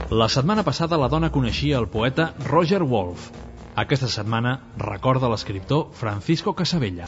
La setmana passada la dona coneixia el poeta Roger Wolf. Aquesta setmana recorda l'escriptor Francisco Casabella.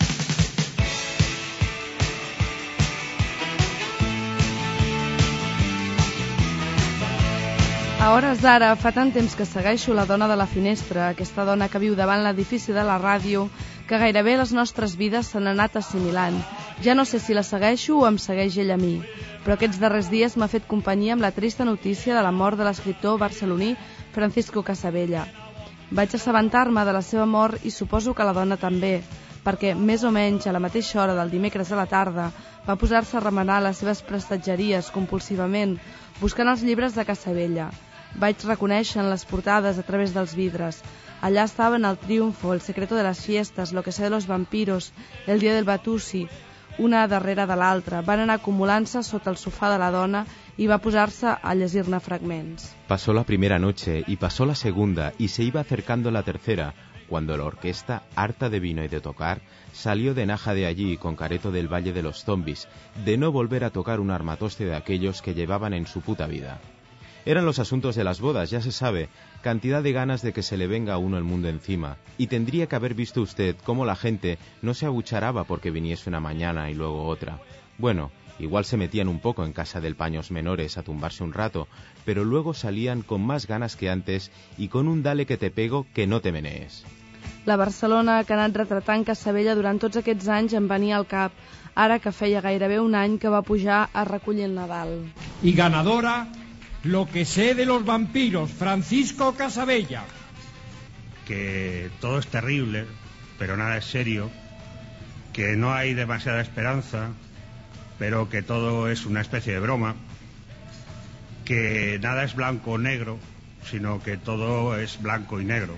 A hores d'ara, fa tant temps que segueixo La dona de la finestra, aquesta dona que viu davant l'edifici de la ràdio, que gairebé les nostres vides s'han anat assimilant. Ja no sé si la segueixo o em segueix ella a mi, però aquests darrers dies m'ha fet companyia amb la trista notícia de la mort de l'escriptor barceloní Francisco Casabella. Vaig assabentar-me de la seva mort i suposo que la dona també, perquè més o menys a la mateixa hora del dimecres a la tarda va posar-se a remenar les seves prestatgeries compulsivament, buscant els llibres de Casabella. Vaig reconèixer en les portades a través dels vidres. Allà estaven El triunfo, El secreto de las fiestas, Lo que sé de los vampiros, El dia del Batusi, una darrere de l'altra. Van anar acumulant-se sota el sofà de la dona i va posar-se a llegir-ne fragments. Pasó la primera noche y pasó la segunda y se iba acercando la tercera, cuando la orquesta, harta de vino y de tocar, salió de Naja de allí con careto del Valle de los Zombis, de no volver a tocar un armatoste de aquellos que llevaban en su puta vida. Eran los asuntos de las bodas, ya se sabe, cantidad de ganas de que se le venga a uno el mundo encima, y tendría que haber visto usted cómo la gente no se abucharaba porque viniese una mañana y luego otra. Bueno, igual se metían un poco en casa del Paños Menores a tumbarse un rato, pero luego salían con más ganas que antes y con un dale que te pego que no te menees. La Barcelona que ha anat retratant Casabella durant tots aquests anys em venia al cap, ara que feia gairebé un any que va pujar a recollir el Nadal. Y ganadora, Lo que sé de los vampiros, Francisco Casabella. Que todo es terrible, pero nada es serio, que no hay demasiada esperanza, pero que todo es una especie de broma, que nada es blanco o negro, sino que todo es blanco y negro,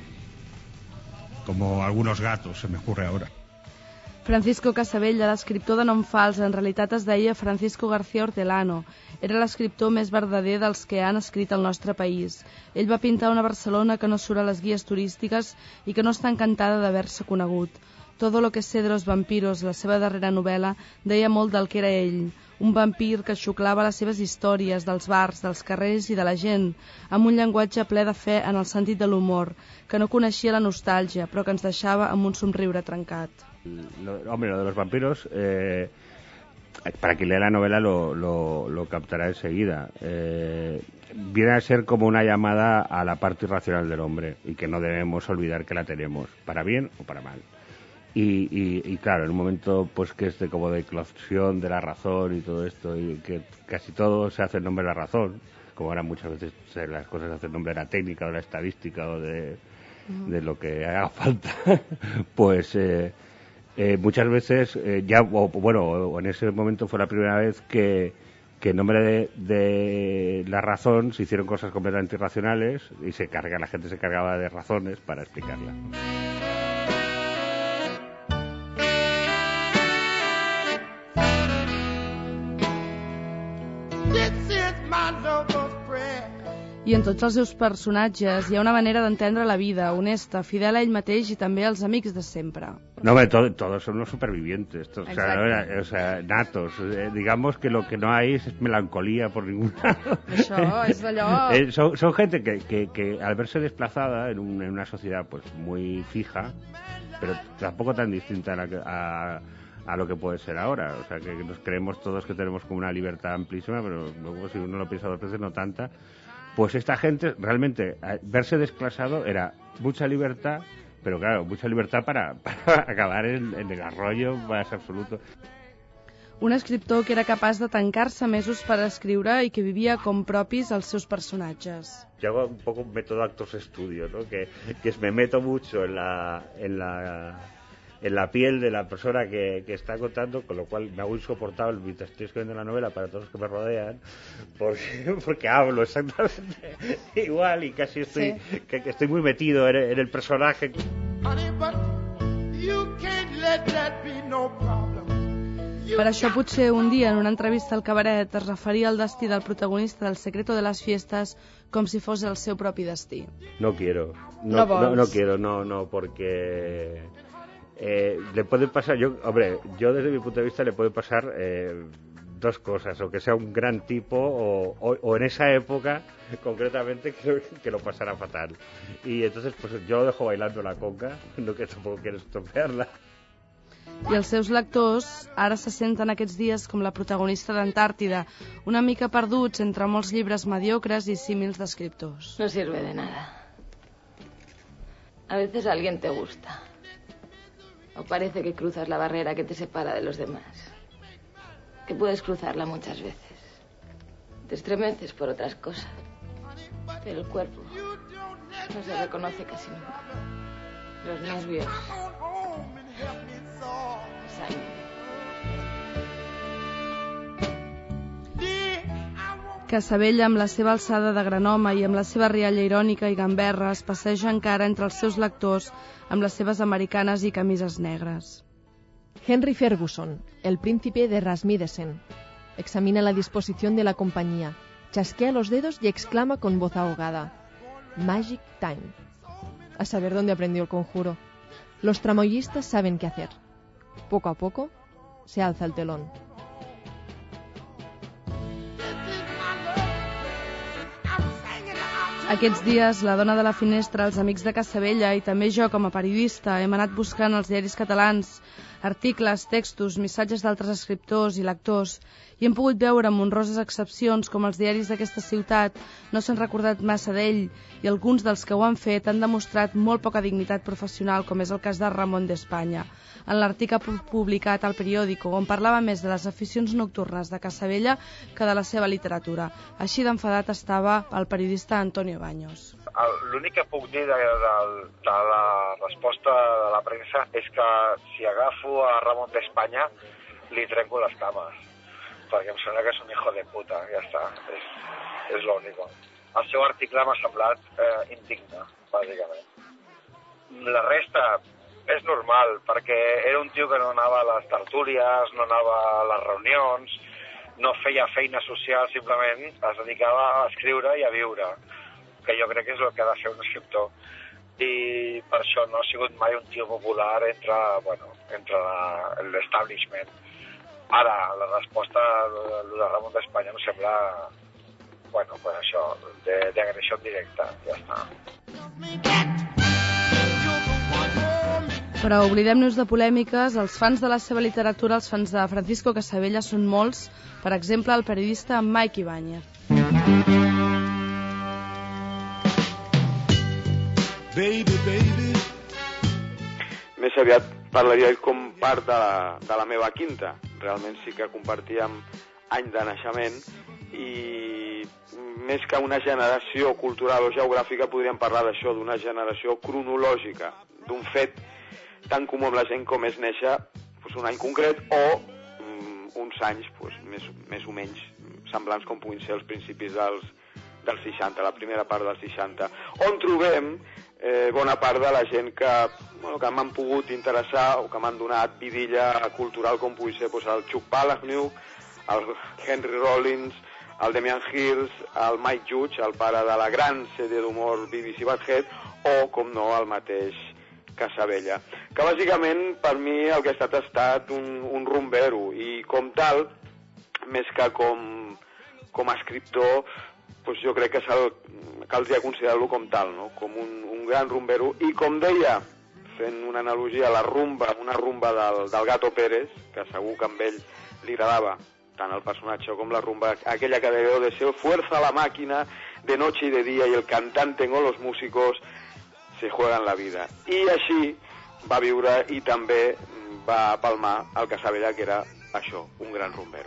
como algunos gatos, se me ocurre ahora. Francisco Casabella, l'escriptor de nom fals, en realitat es deia Francisco García Hortelano. Era l'escriptor més verdader dels que han escrit al nostre país. Ell va pintar una Barcelona que no surt a les guies turístiques i que no està encantada d'haver-se conegut. Todo lo que sé de los vampiros, la seva darrera novel·la, deia molt del que era ell. Un vampir que xuclava les seves històries dels bars, dels carrers i de la gent, amb un llenguatge ple de fe en el sentit de l'humor, que no coneixia la nostàlgia, però que ens deixava amb un somriure trencat. Hombre, lo de los vampiros, para quien lea la novela lo captará enseguida. Viene a ser como una llamada a la parte irracional del hombre y que no debemos olvidar que la tenemos, para bien o para mal. Y claro, en un momento pues que es como de eclosión de la razón y todo esto, y que casi todo se hace en nombre de la razón, como ahora muchas veces las cosas se hacen en nombre de la técnica o de la estadística o de lo que haga falta, pues muchas veces o en ese momento fue la primera vez que en nombre de la razón se hicieron cosas completamente irracionales y la gente se cargaba de razones para explicarla. I en tots els seus personatges hi ha una manera d'entendre la vida, honesta, fidel a ell mateix i també als amics de sempre. No, todos son unos supervivientes, o sea, natos. Digamos que lo que no hay es melancolía por ningún lado. Això és allò... Son gente que al verse desplazada en una sociedad pues muy fija, pero tampoco tan distinta a lo que puede ser ahora. O sea, que nos creemos todos que tenemos como una libertad amplísima, pero luego si uno lo piensa dos veces no tanta. Pues esta gente, realmente, verse desclasado era mucha libertad, pero claro, mucha libertad para acabar en el arroyo más absoluto. Un escriptor que era capaç de tancar-se mesos per escriure i que vivia com propis els seus personatges. Yo hago un poco un método actors estudio, ¿no? Que me meto mucho en la piel de la persona que está contando, con lo cual me hago insoportable mientras estoy escribiendo la novela para todos los que me rodean, porque hablo exactamente igual y casi estoy muy metido en el personaje. Per això potser un dia en una entrevista al cabaret es referia al destí del protagonista del Secreto de las Fiestas com si fos el seu propi destí. No quiero, porque... le puede pasar, yo desde mi punto de vista le puede pasar dos cosas, o que sea un gran tipo o en esa época concretamente que lo pasara fatal. Y entonces pues yo lo dejo bailando la conga, no que tampoco quiero estropearla. I els seus lectors ara se senten aquests dies com la protagonista d'Antàrtida, una mica perduts entre molts llibres mediocres i símils d'escriptors. No sirve de nada. A veces alguien te gusta. O parece que cruzas la barrera que te separa de los demás. Que puedes cruzarla muchas veces. Te estremeces por otras cosas. Pero el cuerpo no se reconoce casi nunca. Los nervios... Casabella, amb la seva alçada de gran home i amb la seva rialla irònica i gamberra, es passeja encara entre els seus lectors amb les seves americanes i camises negres. Henry Ferguson, el príncipe de Rasmidesen, examina la disposición de la compañía, chasquea los dedos y exclama con voz ahogada: Magic Time. A saber dónde aprendió el conjuro. Los tramoyistas saben qué hacer. Poco a poco se alza el telón. Aquests dies, la dona de la finestra, els amics de Casabella i també jo com a periodista hem anat buscant als diaris catalans articles, textos, missatges d'altres escriptors i lectors i hem pogut veure amb honroses excepcions com els diaris d'aquesta ciutat no s'han recordat massa d'ell i alguns dels que ho han fet han demostrat molt poca dignitat professional, com és el cas de Ramon d'Espanya. En l'article publicat al periòdico on parlava més de les aficions nocturnes de Casabella que de la seva literatura. Així d'enfadat estava el periodista Antonio Baños. L'únic que puc dir de la resposta de la premsa és que si agafo a Ramon d'Espanya li trenco les cames, perquè em sembla que és un hijo de puta, ja està, és l'únic. El seu article m'ha semblat indigne, bàsicament. La resta és normal, perquè era un tio que no anava a les tertúlies, no anava a les reunions, no feia feina social, simplement es dedicava a escriure i a viure, que jo crec que és el que ha de fer un escriptor. I per això no ha sigut mai un tio popular entre l'establishment. Ara, la resposta de Ramon d'Espanya em sembla, pues això, d'agressió directa, ja està. Però oblidem-nos de polèmiques, els fans de la seva literatura, els fans de Francisco Casabella són molts, per exemple el periodista Mike Ibáñez. Baby, baby. Més aviat parlaria com part de la meva quinta. Realment sí que compartíem any de naixement i més que una generació cultural o geogràfica podríem parlar d'això, d'una generació cronològica, d'un fet tan comú amb la gent com és néixer un any concret o uns anys més o menys semblants com puguin ser els principis dels 60, la primera part dels 60, on trobem bona part de la gent que m'han pogut interessar o que m'han donat vidilla cultural com pugui ser el Chuck Palahniuk, el Henry Rollins, el Damian Hirst, el Mike Judge, el pare de la gran sèrie d'humor BBC Badhead, o, com no, el mateix Casabella, que bàsicament per mi el que ha estat un rumbero i com tal, més que com a escriptor, jo crec que caldria considerar-lo com tal, no? Com un gran rumbero i com deia, fent una analogia a la rumba, una rumba del Gato Pérez, que segur que amb ell li agradava tant el personatge com la rumba, aquella que debió de ser fuerza la máquina de noche y de día y el cantante o los músicos se juegan la vida. I així va viure i també va palmar el Casabella, que era això, un gran rumbero.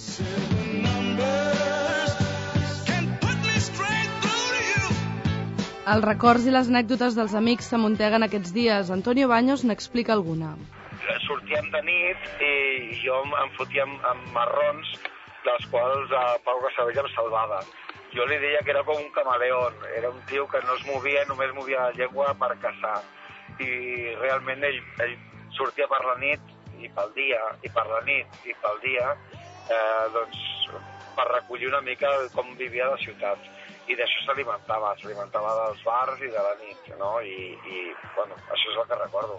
Els records i les anècdotes dels amics s'amunteguen aquests dies. Antonio Baños n'explica alguna. Sortíem de nit i jo em fotia amb marrons dels quals Pau Casabella em salvava. Jo li deia que era com un camaleón, era un tio que no es movia, només movia la llengua per caçar. I realment ell sortia per la nit i pel dia, i per la nit i pel dia, per recollir una mica com vivia la ciutat. I d'això s'alimentava dels bars i de la nit, no? I això és el que recordo.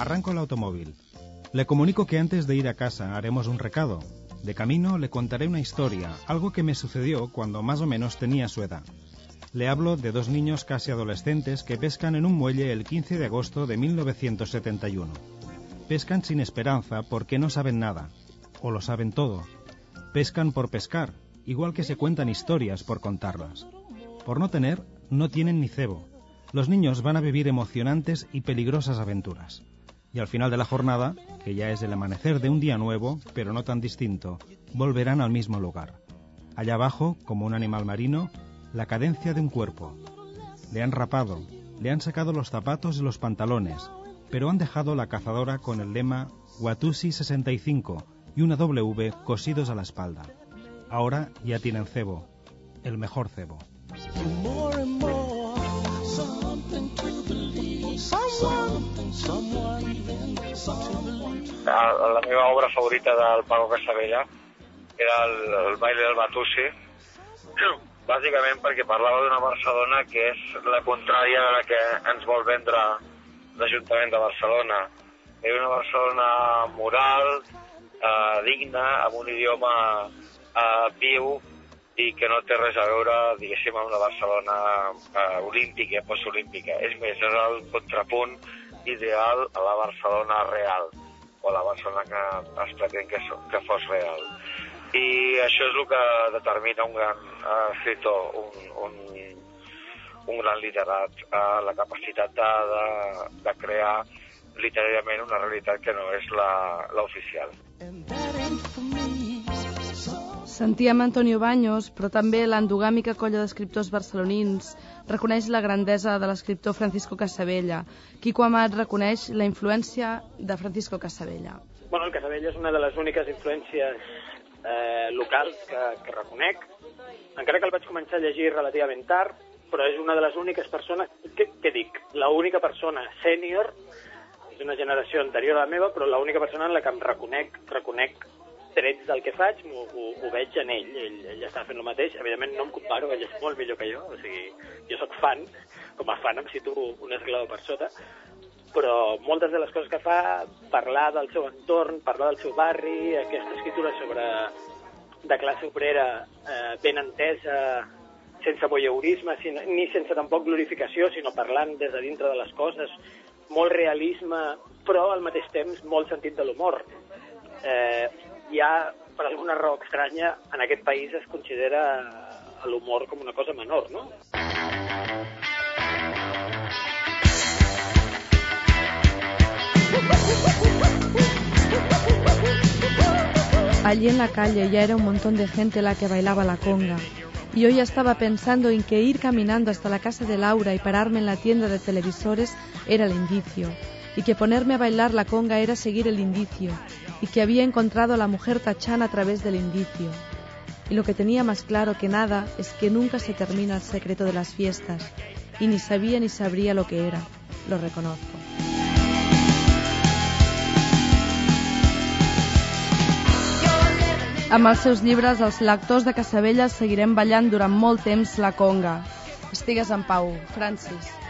Arranco el automóvil. Le comunico que antes de ir a casa haremos un recado. De camino le contaré una historia, algo que me sucedió cuando más o menos tenía su edad. Le hablo de dos niños casi adolescentes que pescan en un muelle el 15 de agosto de 1971. Pescan sin esperanza porque no saben nada, o lo saben todo. Pescan por pescar, igual que se cuentan historias por contarlas. Por no tener, no tienen ni cebo. Los niños van a vivir emocionantes y peligrosas aventuras. Y al final de la jornada, que ya es el amanecer de un día nuevo, pero no tan distinto, volverán al mismo lugar. Allá abajo, como un animal marino, la cadencia de un cuerpo. Le han rapado, le han sacado los zapatos y los pantalones, pero han dejado la cazadora con el lema Watusi 65 y una W cosidos a la espalda. Ahora ya tienen cebo, el mejor cebo. La meva obra favorita del Paco Casabella era el baile del Watusi, bàsicament perquè parlava d'una Barcelona que és la contrària de la que ens vol vendre l'Ajuntament de Barcelona. És una Barcelona moral, digna, amb un idioma viu i que no té res a veure, diguéssim, amb la Barcelona olímpica, postolímpica. És més, és el contrapunt ideal a la Barcelona real, o la Barcelona que es pretén que fos real. I això és el que determina un gran escriptor, un gran literat, la capacitat de crear literàriament una realitat que no és l'oficial. Sentíem Antonio Baños, però també l'endogàmica colla d'escriptors barcelonins reconeix la grandesa de l'escriptor Francisco Casabella. Quico Amat reconeix la influència de Francisco Casabella. Bueno, el Casabella és una de les úniques influències locals que reconec, encara que el vaig començar a llegir relativament tard, però és una de les úniques persones, què dic? L'única persona sènior, és una generació anterior a la meva, però l'única persona en la que em reconec trets del que faig, ho veig en ell. Ell està fent el mateix, evidentment no em comparo, ell és molt millor que jo, o sigui, jo soc fan, com a fan em situo un esglaó per sota, però moltes de les coses que fa, parlar del seu entorn, parlar del seu barri, aquesta escriptura de classe obrera ben entesa, sense voyeurisme, ni sense tampoc glorificació, sinó parlant des de dintre de les coses, molt realisme, però al mateix temps molt sentit de l'humor. Ja, per alguna raó estranya, en aquest país es considera l'humor com una cosa menor, no? Allí en la calle ya era un montón de gente la que bailaba la conga. Y yo ya estaba pensando en que ir caminando hasta la casa de Laura y pararme en la tienda de televisores era el indicio. Y que ponerme a bailar la conga era seguir el indicio. Y que había encontrado a la mujer tachana a través del indicio. Y lo que tenía más claro que nada es que nunca se termina el secreto de las fiestas. Y ni sabía ni sabría lo que era. Lo reconozco. Amb els seus llibres, els lectors de Casabella seguirem ballant durant molt temps la conga. Estigues en pau, Francis.